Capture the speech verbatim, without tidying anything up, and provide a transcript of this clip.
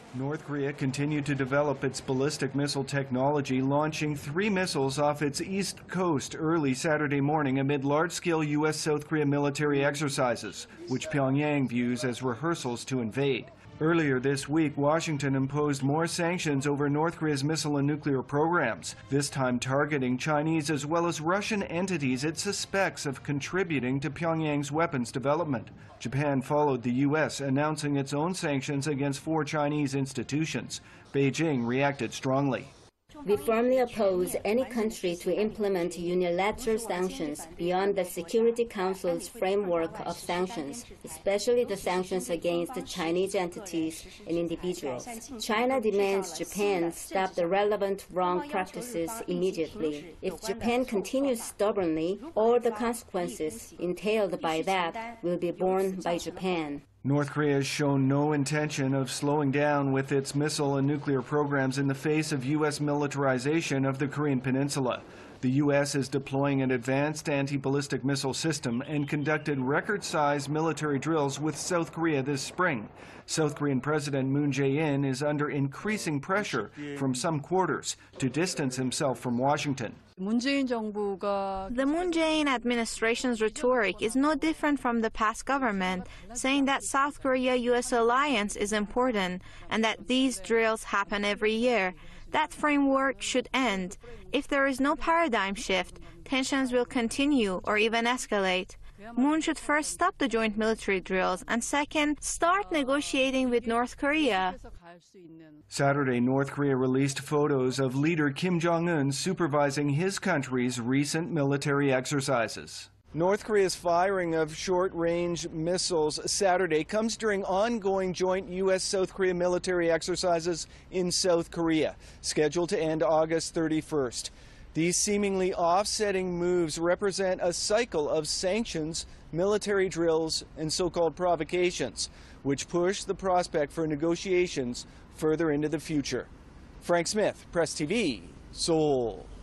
North Korea continued to develop its ballistic missile technology, launching three missiles off its east coast early Saturday morning amid large-scale U S South Korea military exercises, which Pyongyang views as rehearsals to invade. Earlier this week, Washington imposed more sanctions over North Korea's missile and nuclear programs, this time targeting Chinese as well as Russian entities it suspects of contributing to Pyongyang's weapons development. Japan followed the U S, announcing its own sanctions against four Chinese institutions. Beijing reacted strongly. We firmly oppose any country to implement unilateral sanctions beyond the Security Council's framework of sanctions, especially the sanctions against Chinese entities and individuals. China demands Japan stop the relevant wrong practices immediately. If Japan continues stubbornly, all the consequences entailed by that will be borne by Japan. North Korea has shown no intention of slowing down with its missile and nuclear programs in the face of U S militarization of the Korean Peninsula. The U S is deploying an advanced anti-ballistic missile system and conducted record-sized military drills with South Korea this spring. South Korean President Moon Jae-in is under increasing pressure from some quarters to distance himself from Washington. The Moon Jae-in administration's rhetoric is no different from the past government, saying that South Korea-U S alliance is important and that these drills happen every year. That framework should end. If there is no paradigm shift, tensions will continue or even escalate. Moon should first stop the joint military drills and second, start negotiating with North Korea. Saturday, North Korea released photos of leader Kim Jong-un supervising his country's recent military exercises. North Korea's firing of short-range missiles Saturday comes during ongoing joint U S South Korea military exercises in South Korea, scheduled to end August thirty-first. These seemingly offsetting moves represent a cycle of sanctions, military drills, and so-called provocations, which push the prospect for negotiations further into the future. Frank Smith, Press T V, Seoul.